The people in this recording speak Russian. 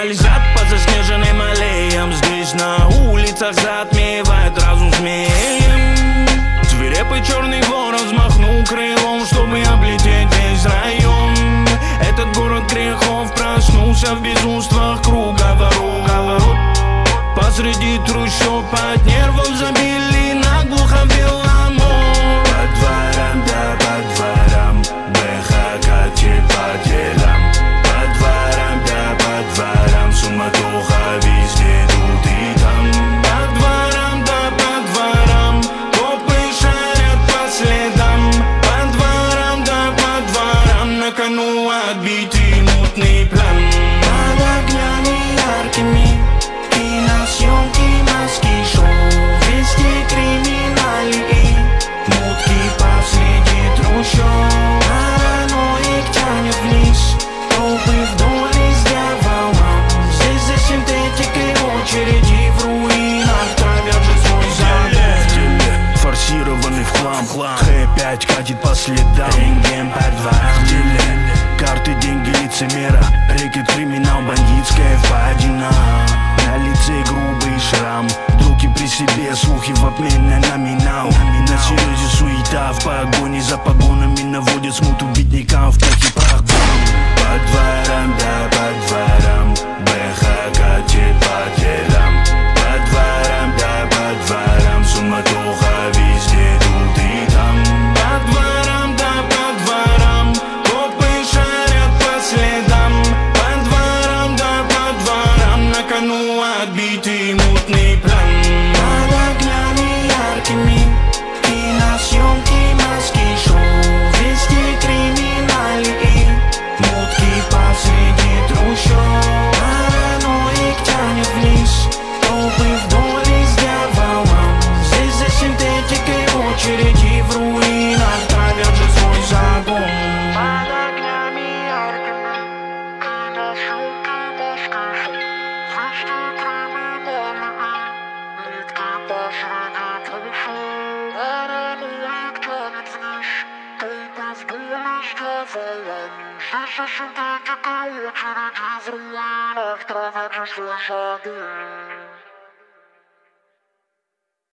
скользят по заснеженным аллеям. Здесь на улицах затмевает разум змеем. Свирепый черный ворон взмахнул крылом, чтобы облететь весь район. Этот город грехов проснулся в безумствах круговорот. Посреди трущоб от нервов забили, наглухо ввел амор. По дворам, да по дворам, БХК по делам. По дворам, да по дворам, суматоха везде, тут и там. По дворам, да по дворам, копы шарят по следам. По дворам, да по дворам, на кону отбитый мутный план. Под огнями яркими киносъемки, маски, шоу, везде криминалии, мутки посреди трущоб. Параноик тянет вниз, толпы вдоль из дьяволом. Здесь за синтетикой очереди в руинах травят же свой запах. Форсированный в хлам, Х5 катит по следам. Рентген по дворам, карты, деньги, лицемера, рэкет, криминал, бандитская впадина. На лице грубый шрам, други при себе, слухи в обмен на номинал. На серьезе суета, в погоне за погонами наводит смуту беднякам в пух и прах. По дворам, да по дворам, БХК по делам. По дворам, да по дворам, суматоха везде, тут и там. По дворам, да по дворам, копы шарят по следам. По дворам, да по дворам, на кону отбитый мутный план. Под огнями яркими киносъемки, маски, шоу, везде криминалии, мутки посреди трущоб. Параноик тянет вниз, толпы вдоль из дьяволом. Здесь за синтетикой очереди в руинах травят же свой загон. Под огнями яркими киносъемки, маски, шоу, везде криминалии, мутки посреди трущоб. Параноик тянет вниз, толпы вдоль из дьяволом. Здесь за синтетикой очереди в руинах травят же свой загон.